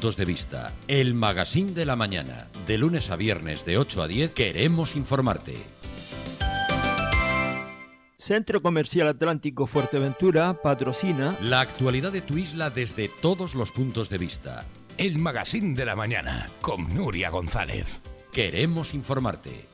puntos de vista. El Magazín de la Mañana. De lunes a viernes de 8 a 10 queremos informarte. Centro Comercial Atlántico Fuerteventura patrocina la actualidad de tu isla desde todos los puntos de vista. El Magazín de la Mañana con Nuria González. Queremos informarte.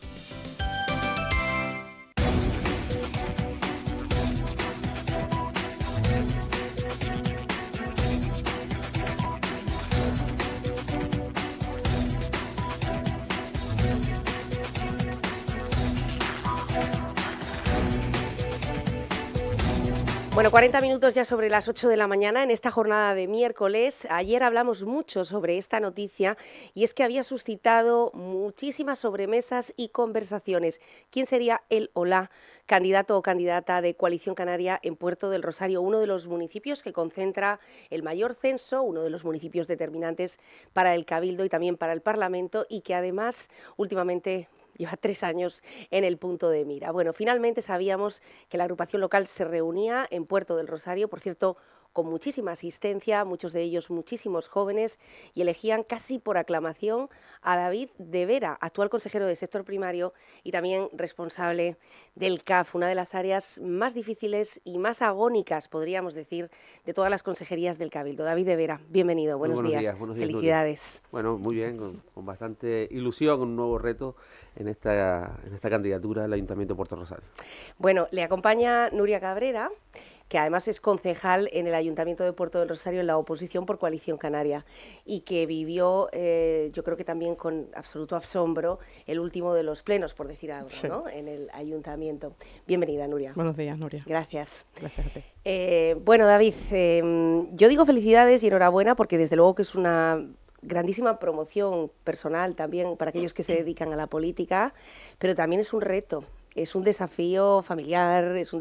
Bueno, 40 minutos ya sobre las 8 de la mañana en esta jornada de miércoles. Ayer hablamos mucho sobre esta noticia y es que había suscitado muchísimas sobremesas y conversaciones. ¿Quién sería el o la candidato o candidata de Coalición Canaria en Puerto del Rosario, uno de los municipios que concentra el mayor censo, uno de los municipios determinantes para el Cabildo y también para el Parlamento y que además últimamente lleva 3 años en el punto de mira? Bueno, finalmente sabíamos que la agrupación local se reunía en Puerto del Rosario, por cierto, con muchísima asistencia, muchos de ellos muchísimos jóvenes, y elegían casi por aclamación a David de Vera, actual consejero de sector primario y también responsable del CAF, una de las áreas más difíciles y más agónicas, podríamos decir, de todas las consejerías del Cabildo. David de Vera, bienvenido, buenos días. Felicidades. Nuria. Bueno, muy bien, con bastante ilusión, un nuevo reto en esta candidatura al Ayuntamiento de Puerto Rosario. Bueno, le acompaña Nuria Cabrera, que además es concejal en el Ayuntamiento de Puerto del Rosario en la oposición por Coalición Canaria y que vivió, yo creo que también con absoluto asombro, el último de los plenos, por decir algo, sí, ¿no?, en el Ayuntamiento. Bienvenida, Nuria. Buenos días, Nuria. Gracias. Gracias a ti. Bueno, David, yo digo felicidades y enhorabuena porque desde luego que es una grandísima promoción personal también para aquellos que se dedican a la política, pero también es un reto. Es un desafío familiar, es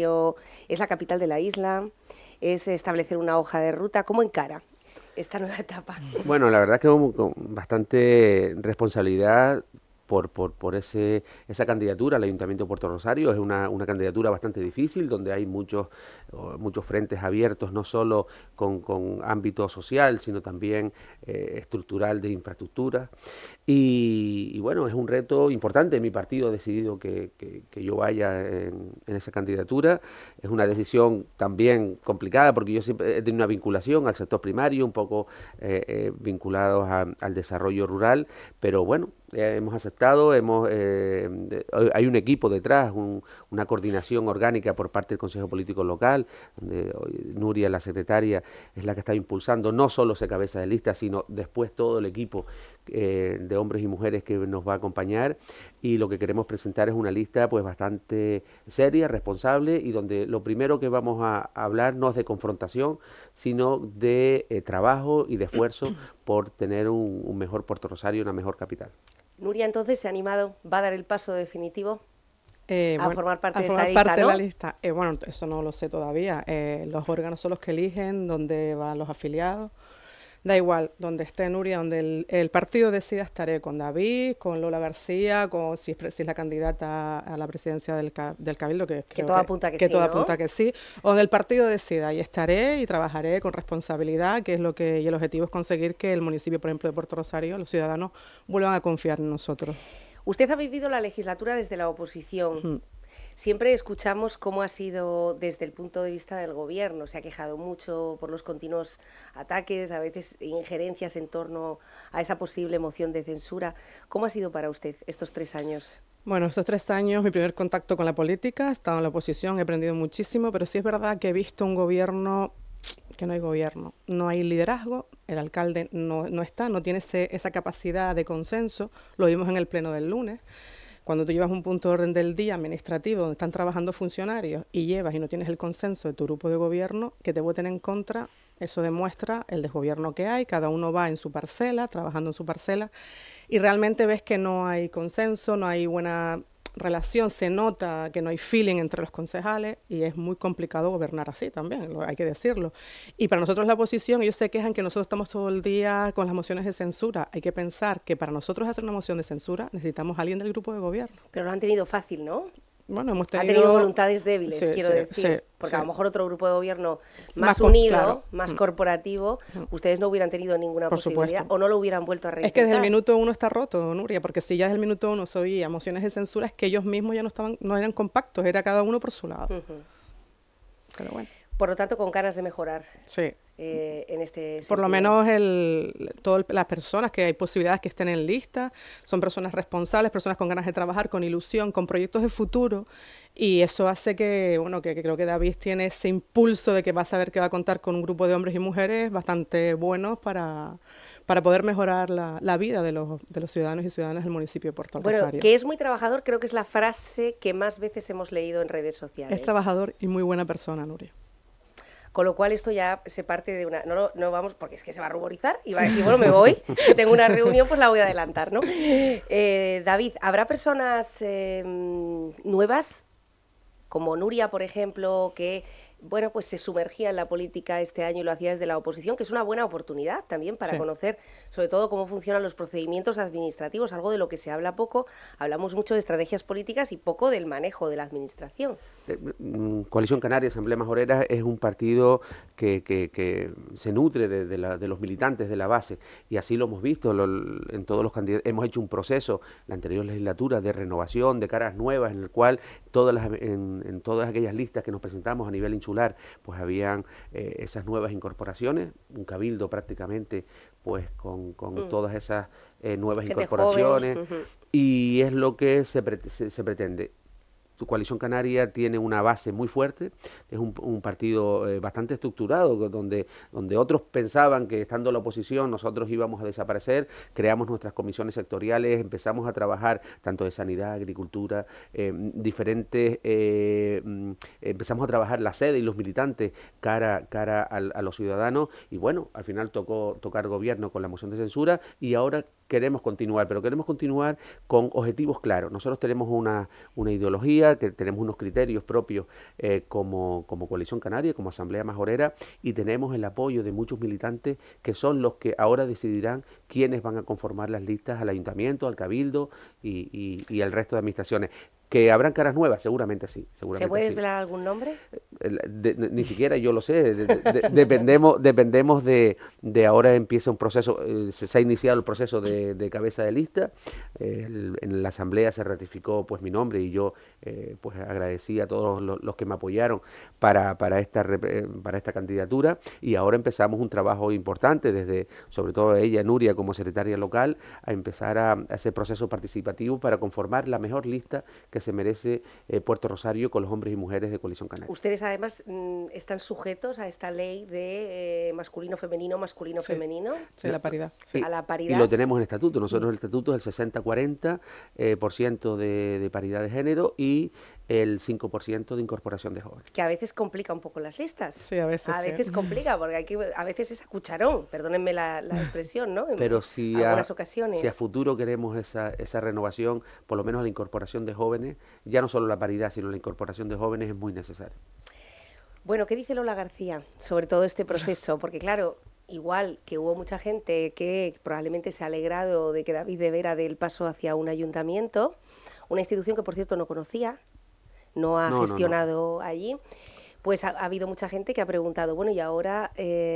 la capital de la isla, es establecer una hoja de ruta. ¿Cómo encara esta nueva etapa? Bueno, la verdad es que con bastante responsabilidad por esa candidatura al Ayuntamiento de Puerto Rosario. Es una candidatura bastante difícil, donde hay muchos frentes abiertos, no solo con ámbito social, sino también estructural de infraestructura. Y bueno, es un reto importante. Mi partido ha decidido que yo vaya en esa candidatura. Es una decisión también complicada, porque yo siempre he tenido una vinculación al sector primario, un poco vinculados al desarrollo rural, pero bueno, hemos aceptado, hay un equipo detrás, una coordinación orgánica por parte del Consejo Político Local, donde Nuria, la secretaria, es la que está impulsando no solo ese cabeza de lista, sino después todo el equipo de hombres y mujeres que nos va a acompañar, y lo que queremos presentar es una lista pues bastante seria, responsable, y donde lo primero que vamos a hablar no es de confrontación, sino de trabajo y de esfuerzo por tener un mejor Puerto Rosario, una mejor capital. Nuria, entonces, ¿se ha animado? ¿Va a dar el paso definitivo a formar parte de esta lista? Parte de la lista. Bueno, eso no lo sé todavía. Los órganos son los que eligen dónde van los afiliados. Da igual, donde esté Nuria, donde el partido decida, estaré con David, con Lola García, si es la candidata a la presidencia del Cabildo, que todo apunta que sí, todo ¿no? apunta que sí, o donde el partido decida, y estaré y trabajaré con responsabilidad, y el objetivo es conseguir que el municipio, por ejemplo, de Puerto Rosario, los ciudadanos vuelvan a confiar en nosotros. Usted ha vivido la legislatura desde la oposición. Siempre escuchamos cómo ha sido desde el punto de vista del gobierno. Se ha quejado mucho por los continuos ataques, a veces injerencias en torno a esa posible moción de censura. ¿Cómo ha sido para usted estos 3 años? Bueno, estos 3 años, mi primer contacto con la política, he estado en la oposición, he aprendido muchísimo, pero sí es verdad que he visto un gobierno que no hay gobierno, no hay liderazgo, el alcalde no está, no tiene esa capacidad de consenso, lo vimos en el pleno del lunes. Cuando tú llevas un punto de orden del día administrativo donde están trabajando funcionarios y no tienes el consenso de tu grupo de gobierno, que te voten en contra, eso demuestra el desgobierno que hay, cada uno va en su parcela, trabajando en su parcela, y realmente ves que no hay consenso, no hay buena relación, se nota que no hay feeling entre los concejales y es muy complicado gobernar así también, hay que decirlo. Y para nosotros la oposición, ellos se quejan que nosotros estamos todo el día con las mociones de censura. Hay que pensar que para nosotros hacer una moción de censura necesitamos a alguien del grupo de gobierno. Pero lo han tenido fácil, ¿no? Bueno, hemos Ha tenido... tenido voluntades débiles, Sí, quiero sí, decir, sí, porque sí. a lo mejor otro grupo de gobierno Más más unido, claro. más corporativo, ustedes no hubieran tenido ninguna Por posibilidad supuesto. o no lo hubieran vuelto a Es reintentar. que desde el minuto uno está roto, Nuria, porque si ya desde el minuto uno se oía mociones de censura, es que ellos mismos ya no eran compactos, era cada uno por su lado. Ujú. Pero bueno, Por lo tanto, con ganas de mejorar sí. en este Por lo sentido. menos todas las personas que hay posibilidades que estén en lista son personas responsables, personas con ganas de trabajar, con ilusión, con proyectos de futuro, y eso hace que, bueno, que creo que David tiene ese impulso de que va a saber que va a contar con un grupo de hombres y mujeres bastante buenos para poder mejorar la vida de los ciudadanos y ciudadanas del municipio de Puerto Bueno, Rosario. que es muy trabajador, creo que es la frase que más veces hemos leído en redes sociales. Es trabajador y muy buena persona, Nuria. Con lo cual esto ya se parte de una... No vamos, porque es que se va a ruborizar y va a decir, bueno, me voy, que tengo una reunión, pues la voy a adelantar, ¿no? David, ¿habrá personas nuevas, como Nuria, por ejemplo, que, bueno, pues se sumergía en la política este año y lo hacía desde la oposición, que es una buena oportunidad también para Sí. conocer, sobre todo, cómo funcionan los procedimientos administrativos, algo de lo que se habla poco? Hablamos mucho de estrategias políticas y poco del manejo de la administración. Coalición Canaria, Asamblea Majorera, es un partido que se nutre de los militantes de la base, y así lo hemos visto en todos los candidatos. Hemos hecho un proceso, la anterior legislatura, de renovación, de caras nuevas, en el cual en todas aquellas listas que nos presentamos a nivel insular, pues habían esas nuevas incorporaciones, un cabildo prácticamente, pues con todas esas nuevas Gente incorporaciones, joven. y es lo que se pretende. Tu Coalición Canaria tiene una base muy fuerte, es un partido bastante estructurado, donde otros pensaban que estando en la oposición nosotros íbamos a desaparecer. Creamos nuestras comisiones sectoriales, empezamos a trabajar tanto de sanidad, agricultura, empezamos a trabajar la sede y los militantes cara a los ciudadanos, y bueno, al final tocó tocar gobierno con la moción de censura, y ahora queremos continuar, pero queremos continuar con objetivos claros. Nosotros tenemos una ideología, que tenemos unos criterios propios como Coalición Canaria, como Asamblea Majorera, y tenemos el apoyo de muchos militantes que son los que ahora decidirán quiénes van a conformar las listas al ayuntamiento, al cabildo y al resto de administraciones. ¿Que habrán caras nuevas? Seguramente sí. Seguramente ¿Se puede sí. desvelar algún nombre? Ni siquiera yo lo sé. Dependemos de ahora empieza un proceso, se ha iniciado el proceso de cabeza de lista. En la asamblea se ratificó pues mi nombre, y yo pues agradecí a todos los que me apoyaron para esta candidatura, y ahora empezamos un trabajo importante desde, sobre todo ella, Nuria, como secretaria local, a empezar a ese proceso participativo para conformar la mejor lista que se merece Puerto Rosario con los hombres y mujeres de Coalición Canaria. Ustedes además están sujetos a esta ley de masculino-femenino. Sí, la paridad. A la paridad. Y lo tenemos en el estatuto. Nosotros el estatuto es el 60-40% de paridad de género y el 5% de incorporación de jóvenes. Que a veces complica un poco las listas. Sí, a veces A sí. veces complica, porque a veces es a cucharón, perdónenme la expresión, ¿no? En Pero si algunas ocasiones. si a futuro queremos esa renovación, por lo menos la incorporación de jóvenes, ya no solo la paridad, sino la incorporación de jóvenes es muy necesaria. Bueno, ¿qué dice Lola García sobre todo este proceso? Porque claro, igual que hubo mucha gente que probablemente se ha alegrado de que David de Vera dé el paso hacia un ayuntamiento, una institución que por cierto no conocía, no ha gestionado allí, pues ha habido mucha gente que ha preguntado, bueno, y ahora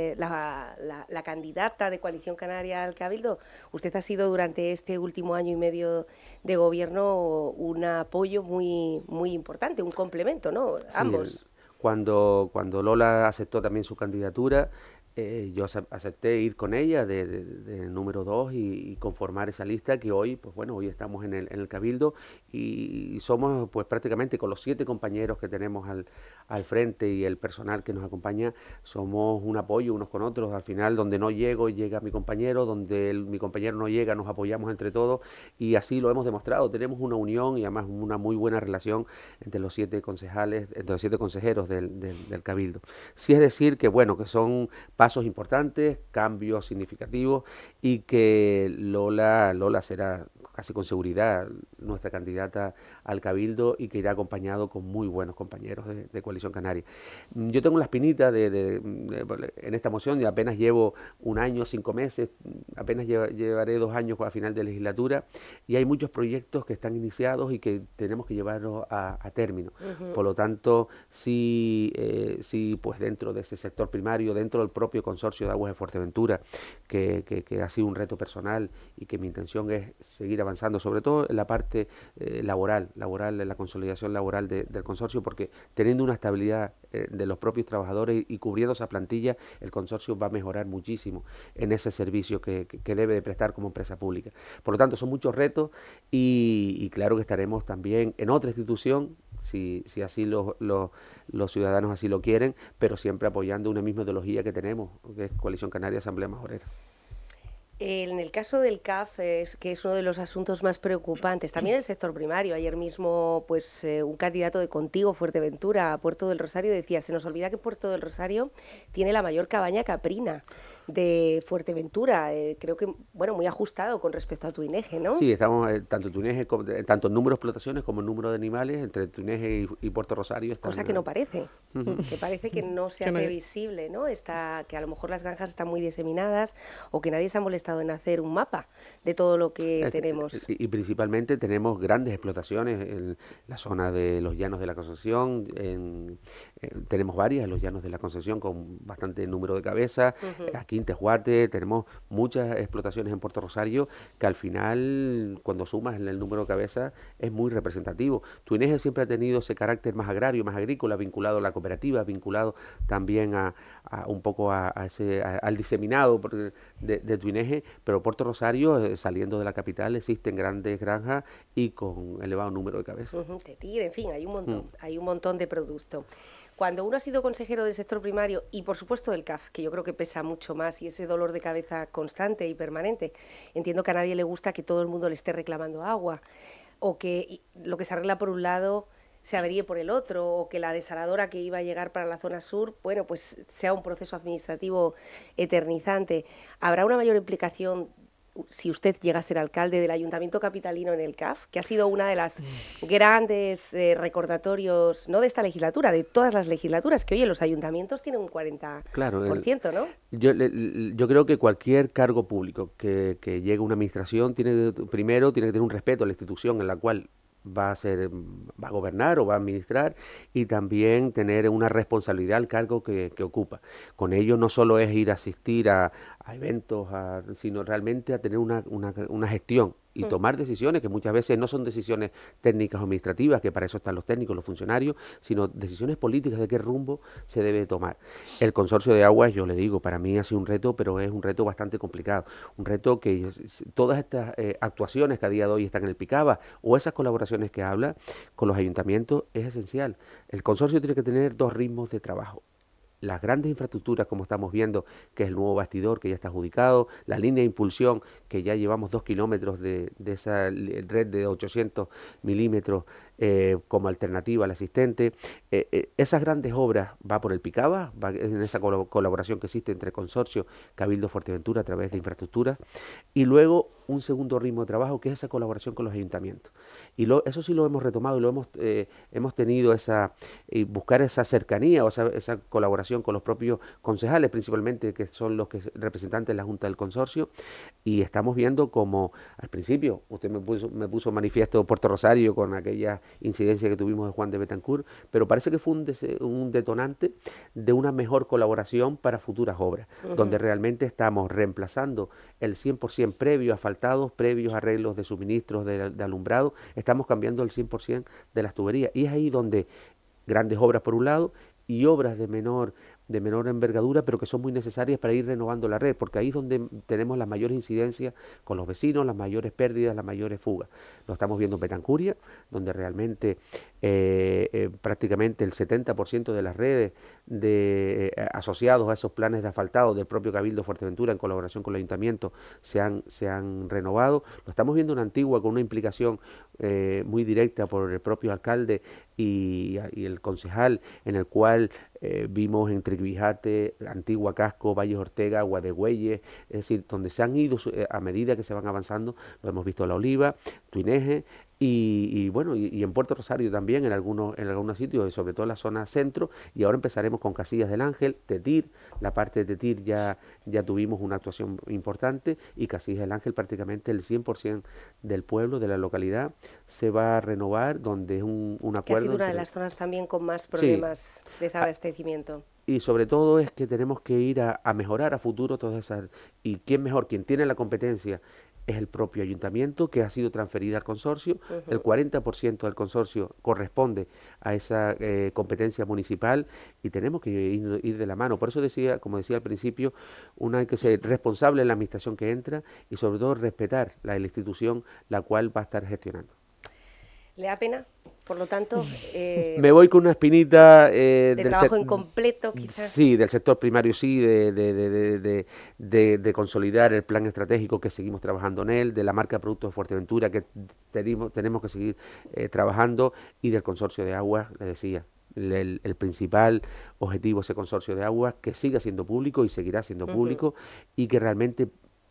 la candidata de Coalición Canaria al Cabildo, usted ha sido durante este último año y medio de gobierno un apoyo muy, muy importante, un complemento, ¿no? Sí, Ambos. Cuando Lola aceptó también su candidatura, yo acepté ir con ella de número 2 y conformar esa lista que hoy, pues bueno, hoy estamos en el Cabildo, y somos pues prácticamente con los 7 compañeros que tenemos al frente y el personal que nos acompaña, somos un apoyo unos con otros. Al final, donde no llego, llega mi compañero, donde mi compañero no llega, nos apoyamos entre todos, y así lo hemos demostrado. Tenemos una unión y además una muy buena relación entre los 7 concejales, entre los 7 consejeros del Cabildo. Sí, es decir que bueno, que son pasos importantes, cambios significativos, y que Lola será casi con seguridad nuestra candidata al Cabildo y que irá acompañado con muy buenos compañeros de Coalición Canaria. Yo tengo la espinita en esta moción y apenas llevo 1 año, 5 meses, apenas llevaré 2 años a final de legislatura y hay muchos proyectos que están iniciados y que tenemos que llevarlos a término. Por lo tanto, sí, pues dentro de ese sector primario, dentro del propio Consorcio de Aguas de Fuerteventura, que ha sido un reto personal y que mi intención es seguir avanzando, sobre todo en la parte laboral, en la consolidación laboral del consorcio, porque teniendo una estabilidad de los propios trabajadores y cubriendo esa plantilla, el consorcio va a mejorar muchísimo en ese servicio que debe de prestar como empresa pública. Por lo tanto, son muchos retos y claro que estaremos también en otra institución, si así los ciudadanos así lo quieren, pero siempre apoyando una misma ideología que tenemos, que es Coalición Canaria Asamblea Majorera. En el caso del CAF, que es uno de los asuntos más preocupantes, también el sector primario. Ayer mismo, pues un candidato de Contigo, Fuerteventura, a Puerto del Rosario, decía, se nos olvida que Puerto del Rosario tiene la mayor cabaña caprina de Fuerteventura. Creo que, bueno, muy ajustado con respecto a Tuineje, ¿no? Sí, estamos, tanto Tuineje, tanto en número de explotaciones como en número de animales, entre Tuineje y Puerto Rosario. Están, cosa que no parece, que parece que no sea previsible, ¿no? Que a lo mejor las granjas están muy diseminadas o que nadie se ha molestado en hacer un mapa de todo lo que tenemos. Y principalmente tenemos grandes explotaciones en la zona de los llanos de la Concepción, tenemos varias en los llanos de la Concepción con bastante número de cabezas, aquí en Tejuarte tenemos muchas explotaciones en Puerto Rosario que al final, cuando sumas el número de cabezas, es muy representativo. Tuineje siempre ha tenido ese carácter más agrario, más agrícola, vinculado a la cooperativa, vinculado también un poco al diseminado de Tuineje, pero Puerto Rosario, saliendo de la capital, existen grandes granjas y con elevado número de cabezas. En fin, hay un montón de producto. Cuando uno ha sido consejero del sector primario y, por supuesto, del CAF, que yo creo que pesa mucho más y ese dolor de cabeza constante y permanente, entiendo que a nadie le gusta que todo el mundo le esté reclamando agua o que lo que se arregla por un lado se averíe por el otro o que la desaladora que iba a llegar para la zona sur, bueno, pues sea un proceso administrativo eternizante. ¿Habrá una mayor implicación si usted llega a ser alcalde del Ayuntamiento capitalino en el CAF, que ha sido una de las grandes recordatorios, no de esta legislatura, de todas las legislaturas, que oye, los ayuntamientos tienen un 40%, ¿no? Yo creo que cualquier cargo público que llegue a una administración primero tiene que tener un respeto a la institución en la cual va a gobernar o va a administrar y también tener una responsabilidad al cargo que ocupa. Con ello no solo es ir a asistir a eventos, sino realmente a tener una gestión y tomar decisiones que muchas veces no son decisiones técnicas o administrativas, que para eso están los técnicos, los funcionarios, sino decisiones políticas de qué rumbo se debe tomar. El consorcio de aguas, yo le digo, para mí ha sido un reto, pero es un reto bastante complicado. Un reto que todas estas actuaciones que a día de hoy están en el Picaba o esas colaboraciones que habla con los ayuntamientos es esencial. El consorcio tiene que tener 2 ritmos de trabajo. Las grandes infraestructuras, como estamos viendo, que es el nuevo bastidor que ya está adjudicado, la línea de impulsión, que ya llevamos 2 kilómetros de esa red de 800 milímetros como alternativa al existente. Esas grandes obras va por el Picaba, va en esa colaboración que existe entre Consorcio, Cabildo Fuerteventura a través de infraestructuras, y luego un segundo ritmo de trabajo que es esa colaboración con los ayuntamientos. Y eso sí lo hemos retomado y hemos tenido buscar esa cercanía o esa colaboración con los propios concejales, principalmente, que son los representantes de la Junta del Consorcio, y estamos viendo como al principio, usted me puso manifiesto Puerto Rosario con aquella incidencia que tuvimos de Juan de Betancourt, pero parece que fue un detonante de una mejor colaboración para futuras obras, donde realmente estamos reemplazando el 100% previo asfaltados, previos arreglos de suministros de alumbrado, estamos cambiando el 100% de las tuberías, y es ahí donde grandes obras por un lado y obras de menor envergadura, pero que son muy necesarias para ir renovando la red, porque ahí es donde tenemos las mayores incidencias con los vecinos, las mayores pérdidas, las mayores fugas. Lo estamos viendo en Betancuria, donde realmente prácticamente el 70% de las redes asociados a esos planes de asfaltado del propio Cabildo Fuerteventura en colaboración con el Ayuntamiento se han renovado. Lo estamos viendo en Antigua con una implicación muy directa por el propio alcalde y el concejal, en el cual vimos en Triguijate, Antigua Casco, Valles Ortega, Guadegüelles, es decir, donde se han ido a medida que se van avanzando, lo hemos visto en La Oliva, Tuineje, y bueno, y en Puerto Rosario también, en algunos sitios, y sobre todo en la zona centro, y ahora empezaremos con Casillas del Ángel, Tetir, la parte de Tetir ya tuvimos una actuación importante, y Casillas del Ángel prácticamente el 100% del pueblo, de la localidad, se va a renovar, donde es un acuerdo. Que ha sido una de las zonas también con más problemas de desabastecimiento. Y sobre todo es que tenemos que ir a mejorar a futuro todas esas, y quién mejor, quien tiene la competencia es el propio ayuntamiento, que ha sido transferida al consorcio. El 40% del consorcio corresponde a esa competencia municipal, y tenemos que ir de la mano. Por eso decía, como decía al principio, hay que ser responsable en la administración que entra, y sobre todo respetar la institución la cual va a estar gestionando. ¿Le da pena? Por lo tanto... me voy con una espinita... de trabajo incompleto, quizás. Sí, del sector primario, sí, de consolidar el plan estratégico, que seguimos trabajando en él, de la marca de productos de Fuerteventura, que tenemos que seguir trabajando, y del consorcio de aguas, le decía. El principal objetivo de ese consorcio de aguas, que siga siendo público y seguirá siendo público, y que realmente...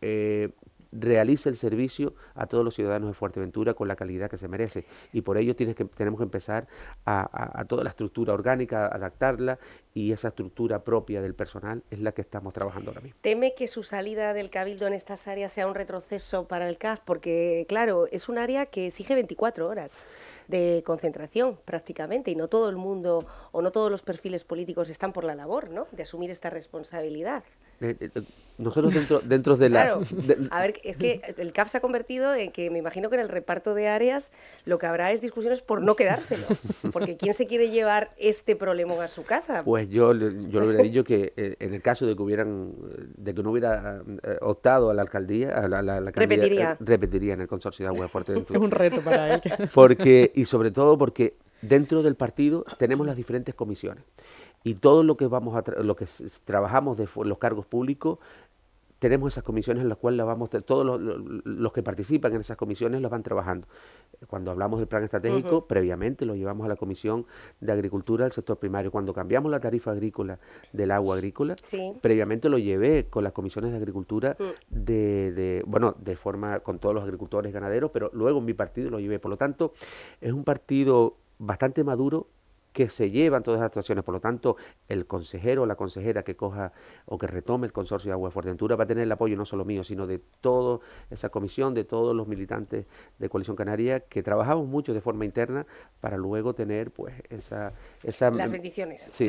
realice el servicio a todos los ciudadanos de Fuerteventura con la calidad que se merece, y por ello tenemos que empezar a toda la estructura orgánica, adaptarla, y esa estructura propia del personal es la que estamos trabajando ahora mismo. ¿Teme que su salida del Cabildo en estas áreas sea un retroceso para el CAF? Porque, claro, es un área que exige 24 horas de concentración prácticamente, y no todo el mundo o no todos los perfiles políticos están por la labor, ¿no?, de asumir esta responsabilidad. Nosotros dentro de claro, a ver, es que el CAF se ha convertido en que me imagino que en el reparto de áreas lo que habrá es discusiones por no quedárselo, porque ¿quién se quiere llevar este problemón a su casa? Pues yo le hubiera dicho que en el caso de que no hubiera optado a la alcaldía, repetiría en el consorcio de agua de Fuerteventura. Es un reto para él. Y sobre todo porque dentro del partido tenemos las diferentes comisiones. Y todo lo que trabajamos de los cargos públicos, tenemos esas comisiones en las cuales todos los que participan en esas comisiones los van trabajando. Cuando hablamos del plan estratégico, previamente lo llevamos a la Comisión de Agricultura del sector primario. Cuando cambiamos la tarifa agrícola del agua agrícola, previamente lo llevé con las comisiones de agricultura de forma con todos los agricultores ganaderos, pero luego en mi partido lo llevé. Por lo tanto, es un partido bastante maduro, que se llevan todas las actuaciones. Por lo tanto, el consejero o la consejera que coja o que retome el consorcio de agua de Fuerteventura va a tener el apoyo no solo mío, sino de toda esa comisión, de todos los militantes de Coalición Canaria, que trabajamos mucho de forma interna para luego tener pues esa las bendiciones. Sí.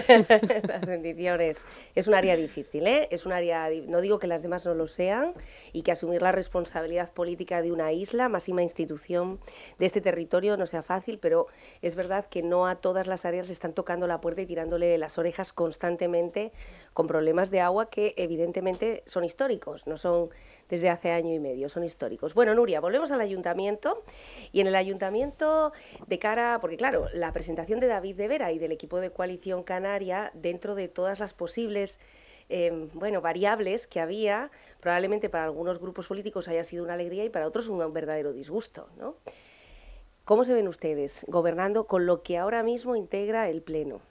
Las bendiciones. Es un área difícil, ¿eh? Es un área, no digo que las demás no lo sean, y que asumir la responsabilidad política de una isla, máxima institución de este territorio, no sea fácil, pero es verdad que no a todas las áreas le están tocando la puerta y tirándole las orejas constantemente con problemas de agua que evidentemente son históricos, no son desde hace año y medio, son históricos. Bueno, Nuria, volvemos al ayuntamiento, y en el ayuntamiento de cara, porque claro, la presentación de David de Vera y del equipo de Coalición Canaria, dentro de todas las posibles variables que había, probablemente para algunos grupos políticos haya sido una alegría y para otros un verdadero disgusto, ¿no? ¿Cómo se ven ustedes gobernando con lo que ahora mismo integra el Pleno?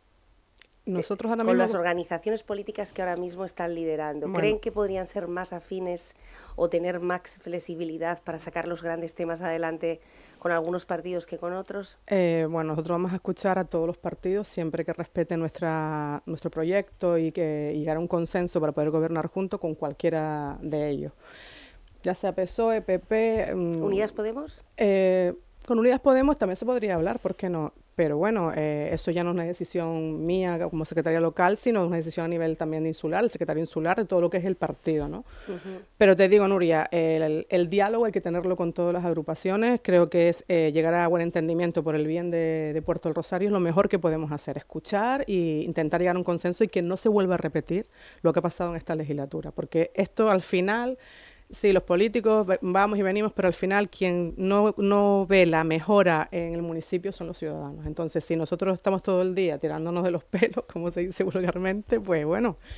Nosotros ahora con mismo... las organizaciones políticas que ahora mismo están liderando. ¿Creen que podrían ser más afines o tener más flexibilidad para sacar los grandes temas adelante con algunos partidos que con otros? Nosotros vamos a escuchar a todos los partidos siempre que respeten nuestro proyecto y que llegar a un consenso para poder gobernar junto con cualquiera de ellos. Ya sea PSOE, PP... ¿Unidas Podemos? Con Unidas Podemos también se podría hablar, ¿por qué no? Pero bueno, eso ya no es una decisión mía como secretaria local, sino una decisión a nivel también insular, el secretario insular, de todo lo que es el partido, ¿no? Pero te digo, Nuria, el diálogo hay que tenerlo con todas las agrupaciones. Creo que es llegar a buen entendimiento por el bien de Puerto del Rosario, es lo mejor que podemos hacer, escuchar e intentar llegar a un consenso y que no se vuelva a repetir lo que ha pasado en esta legislatura, porque esto al final... Sí, los políticos vamos y venimos, pero al final quien no ve la mejora en el municipio son los ciudadanos. Entonces, si nosotros estamos todo el día tirándonos de los pelos, como se dice vulgarmente, pues bueno,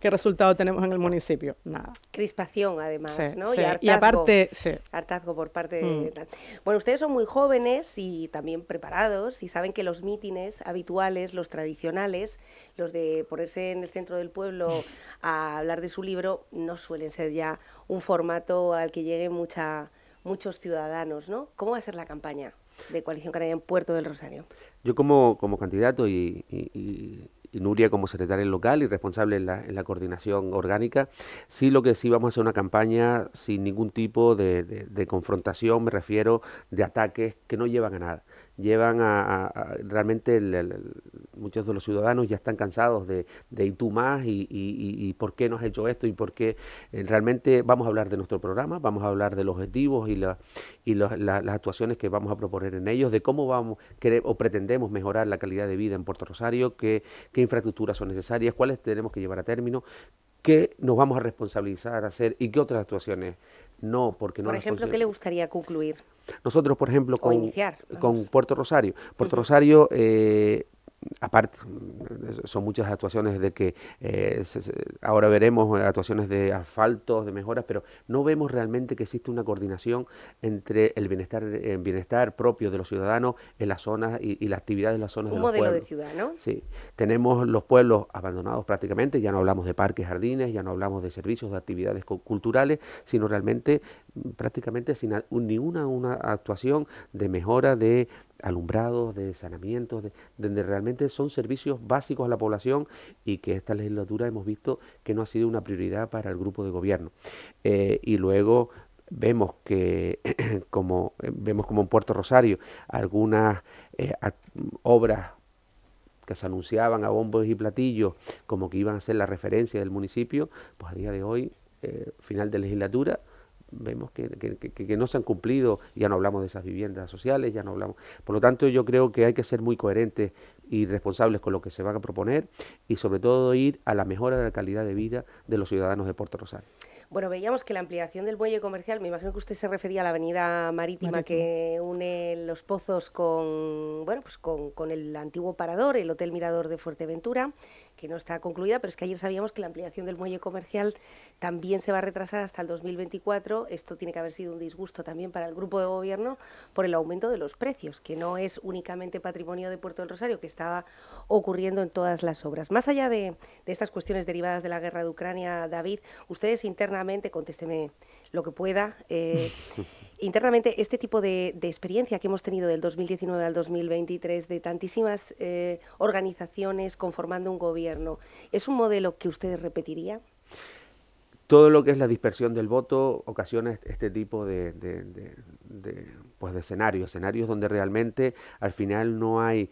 ¿qué resultado tenemos en el municipio? Nada. Crispación, además, Sí, ¿no? sí. Hartazgo, Y aparte, sí. hartazgo por parte de... Bueno, ustedes son muy jóvenes y también preparados y saben que los mítines habituales, los tradicionales, los de ponerse en el centro del pueblo a hablar de su libro, no suelen ser ya un formato al que lleguen muchos ciudadanos, ¿no? ¿Cómo va a ser la campaña de Coalición Canaria en Puerto del Rosario? Yo como candidato y Nuria como secretaria local y responsable en la coordinación orgánica, sí lo que sí vamos a hacer una campaña sin ningún tipo de confrontación, me refiero de ataques que no llevan a nada. Llevan realmente muchos de los ciudadanos ya están cansados de y tú más y por qué no has hecho esto y por qué realmente vamos a hablar de nuestro programa, vamos a hablar de los objetivos y las actuaciones que vamos a proponer en ellos, de cómo o pretendemos mejorar la calidad de vida en Puerto Rosario, qué infraestructuras son necesarias, cuáles tenemos que llevar a término, qué nos vamos a responsabilizar a hacer y qué otras actuaciones no, porque no. Por ejemplo, ¿qué le gustaría concluir? Nosotros, por ejemplo, con Puerto Rosario. Puerto Rosario, aparte, son muchas actuaciones de que ahora veremos actuaciones de asfaltos, de mejoras, pero no vemos realmente que existe una coordinación entre el bienestar propio de los ciudadanos en las zonas y la actividad de las zonas de los pueblos. Un modelo de ciudad, ¿no? Sí, tenemos los pueblos abandonados prácticamente, ya no hablamos de parques, jardines, ya no hablamos de servicios, de actividades culturales, sino realmente prácticamente sin una actuación de mejora de alumbrados, de saneamientos, donde realmente son servicios básicos a la población y que esta legislatura hemos visto que no ha sido una prioridad para el grupo de gobierno. Y luego vemos como en Puerto Rosario algunas obras que se anunciaban a bombos y platillos como que iban a ser la referencia del municipio, pues a día de hoy, final de legislatura, vemos que no se han cumplido, ya no hablamos de esas viviendas sociales, ya no hablamos. Por lo tanto, yo creo que hay que ser muy coherentes y responsables con lo que se van a proponer y sobre todo ir a la mejora de la calidad de vida de los ciudadanos de Puerto Rosario. Bueno, veíamos que la ampliación del muelle comercial, me imagino que usted se refería a la avenida marítima que une Los Pozos con el antiguo parador, el Hotel Mirador de Fuerteventura, que no está concluida, pero es que ayer sabíamos que la ampliación del muelle comercial también se va a retrasar hasta el 2024. Esto tiene que haber sido un disgusto también para el grupo de gobierno por el aumento de los precios, que no es únicamente patrimonio de Puerto del Rosario, que estaba ocurriendo en todas las obras. Más allá de estas cuestiones derivadas de la guerra de Ucrania, David, ustedes internamente, contésteme lo que pueda, internamente este tipo de experiencia que hemos tenido del 2019 al 2023, de tantísimas organizaciones conformando un gobierno, ¿es un modelo que ustedes repetirían? Todo lo que es la dispersión del voto ocasiona este tipo de escenarios donde realmente al final no hay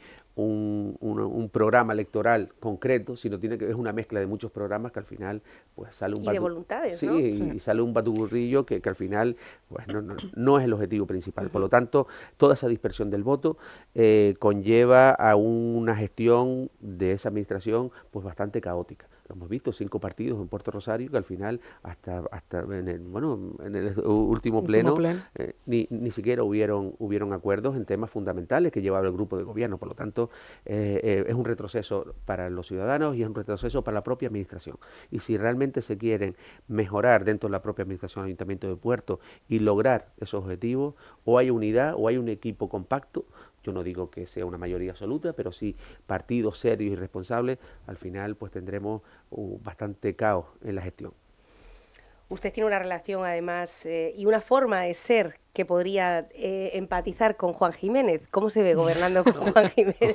un programa electoral concreto, sino es una mezcla de muchos programas que al final pues sale un de voluntades, ¿no? Sí, y sale un batuburrillo que al final pues no es el objetivo principal. Por lo tanto, toda esa dispersión del voto conlleva a una gestión de esa administración pues bastante caótica. Lo hemos visto, 5 partidos en Puerto Rosario que al final hasta en el último pleno ni siquiera hubieron acuerdos en temas fundamentales que llevaba el grupo de gobierno. Por lo tanto, es un retroceso para los ciudadanos y es un retroceso para la propia administración. Y si realmente se quieren mejorar dentro de la propia administración del Ayuntamiento de Puerto y lograr esos objetivos, o hay unidad o hay un equipo compacto. Yo no digo que sea una mayoría absoluta, pero sí partidos serios y responsables, al final pues tendremos bastante caos en la gestión. Usted tiene una relación además y una forma de ser que podría empatizar con Juan Jiménez. ¿Cómo se ve gobernando con Juan Jiménez?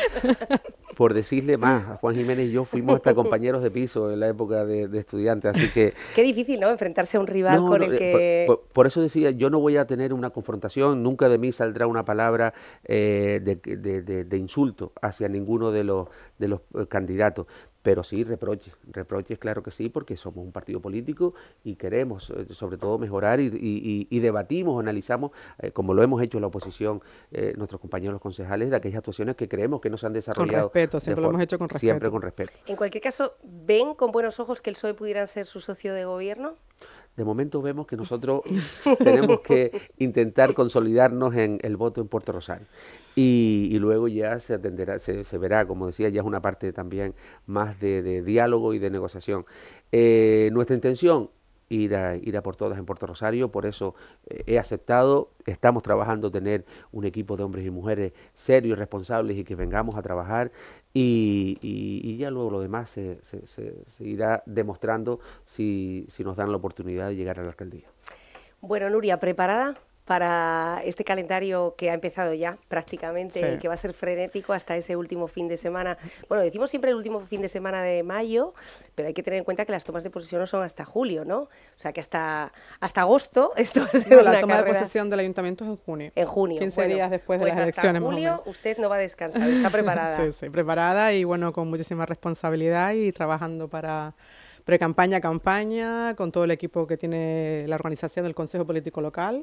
Por decirle más, a Juan Jiménez y yo fuimos hasta compañeros de piso en la época de estudiantes, así que... Qué difícil, ¿no?, enfrentarse a un rival con el que... Por eso decía, yo no voy a tener una confrontación, nunca de mí saldrá una palabra de insulto hacia ninguno de los candidatos. Pero sí, reproches claro que sí, porque somos un partido político y queremos sobre todo mejorar y debatimos, analizamos, como lo hemos hecho en la oposición, nuestros compañeros concejales, de aquellas actuaciones que creemos que no se han desarrollado. Con respeto, siempre lo hemos hecho con respeto. Siempre con respeto. En cualquier caso, ¿ven con buenos ojos que el PSOE pudiera ser su socio de gobierno? De momento vemos que nosotros tenemos que intentar consolidarnos en el voto en Puerto Rosario. y luego ya se atenderá, se verá, como decía, ya es una parte también más de diálogo y de negociación. Nuestra intención, ir a por todas en Puerto Rosario, por eso he aceptado, estamos trabajando tener un equipo de hombres y mujeres serios y responsables y que vengamos a trabajar y ya luego lo demás se irá demostrando si nos dan la oportunidad de llegar a la alcaldía. Bueno, Nuria, ¿preparada para este calendario que ha empezado ya prácticamente y que va a ser frenético hasta ese último fin de semana? Bueno, decimos siempre el último fin de semana de mayo, pero hay que tener en cuenta que las tomas de posesión no son hasta julio, ¿no? O sea que hasta agosto esto va a ser la toma de posesión del ayuntamiento es en junio. En junio. 15 días después de las elecciones. Hasta julio usted no va a descansar, está preparada. Sí, preparada y bueno, con muchísima responsabilidad y trabajando para pre-campaña, campaña, con todo el equipo que tiene la organización del Consejo Político Local.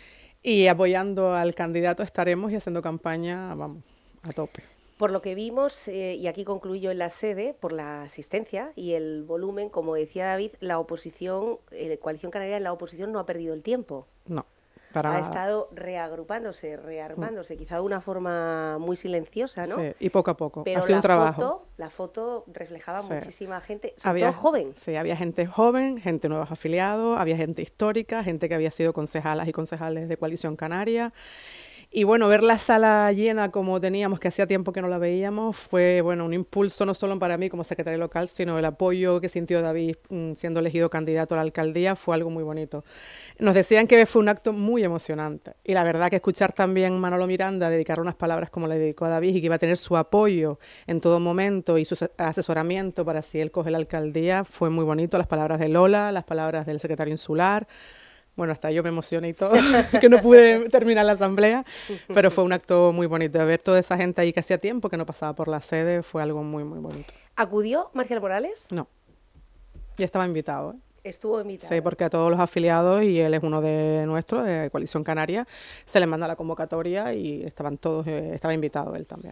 Y apoyando al candidato estaremos y haciendo campaña, vamos, a tope. Por lo que vimos, y aquí concluyo en la sede, por la asistencia y el volumen, como decía David, la oposición, Coalición Canaria en la oposición no ha perdido el tiempo. No, para nada. Ha estado rearmándose, quizá de una forma muy silenciosa, ¿no? Sí, y poco a poco. Pero ha sido un trabajo. La foto reflejaba muchísima gente, sobre todo joven. Sí, había gente joven, gente nuevos afiliados, había gente histórica, gente que había sido concejalas y concejales de Coalición Canaria. Y bueno, ver la sala llena como teníamos, que hacía tiempo que no la veíamos, fue bueno un impulso no solo para mí como secretaria local, sino el apoyo que sintió David siendo elegido candidato a la alcaldía fue algo muy bonito. Nos decían que fue un acto muy emocionante y la verdad que escuchar también a Manolo Miranda dedicar unas palabras como le dedicó a David y que iba a tener su apoyo en todo momento y su asesoramiento para si él coge la alcaldía fue muy bonito. Las palabras de Lola, las palabras del secretario insular. Bueno, hasta yo me emocioné y todo, que no pude terminar la asamblea, pero fue un acto muy bonito. De ver toda esa gente ahí que hacía tiempo que no pasaba por la sede, fue algo muy, muy bonito. ¿Acudió Marcial Morales? No, ya estaba invitado. Estuvo invitado. Sí, porque a todos los afiliados, y él es uno de nuestros, de Coalición Canaria, se le manda la convocatoria y estaban todos, estaba invitado él también.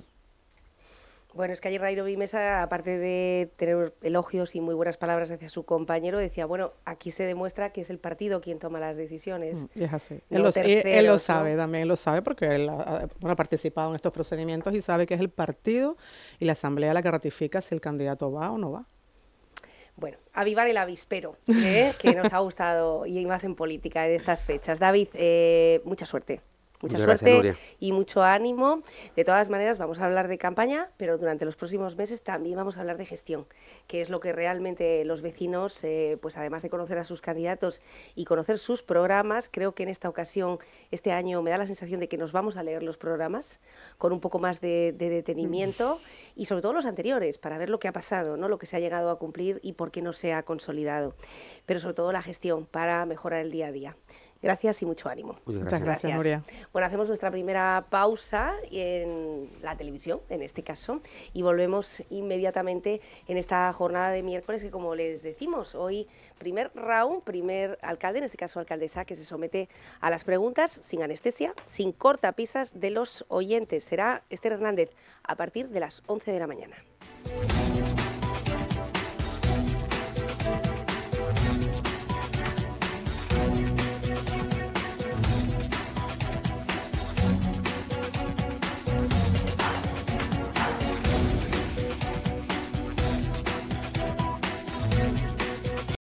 Bueno, es que ayer Nairobi Mesa, aparte de tener elogios y muy buenas palabras hacia su compañero, decía, bueno, aquí se demuestra que es el partido quien toma las decisiones. Y es así. No Él lo sabe, también él lo sabe, porque él ha participado en estos procedimientos y sabe que es el partido y la asamblea la que ratifica si el candidato va o no va. Bueno, avivar el avispero, que nos ha gustado, y más en política de estas fechas. David, mucha suerte. Mucha suerte, Nuria, y mucho ánimo. De todas maneras, vamos a hablar de campaña, pero durante los próximos meses también vamos a hablar de gestión, que es lo que realmente los vecinos, pues además de conocer a sus candidatos y conocer sus programas, creo que en esta ocasión, este año, me da la sensación de que nos vamos a leer los programas con un poco más de detenimiento y sobre todo los anteriores, para ver lo que ha pasado, ¿no? Lo que se ha llegado a cumplir y por qué no se ha consolidado. Pero sobre todo la gestión para mejorar el día a día. Gracias y mucho ánimo. Muchas gracias, Nuria. Bueno, hacemos nuestra primera pausa en la televisión, en este caso, y volvemos inmediatamente en esta jornada de miércoles que, como les decimos, hoy primer round, primer alcalde, en este caso alcaldesa, que se somete a las preguntas sin anestesia, sin cortapisas de los oyentes. Será Esther Hernández a partir de las 11 de la mañana.